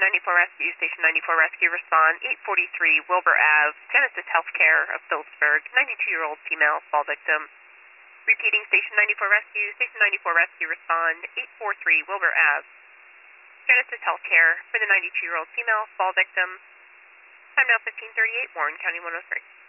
94 Rescue, Station 94 Rescue, respond 843 Wilbur Ave, Genesis Healthcare of Phillipsburg, 92-year-old female, fall victim. Repeating, Station 94 Rescue, Station 94 Rescue, respond 843 Wilbur Ave, Genesis Healthcare for the 92-year-old female, fall victim. Time now 1538, Warren County 103.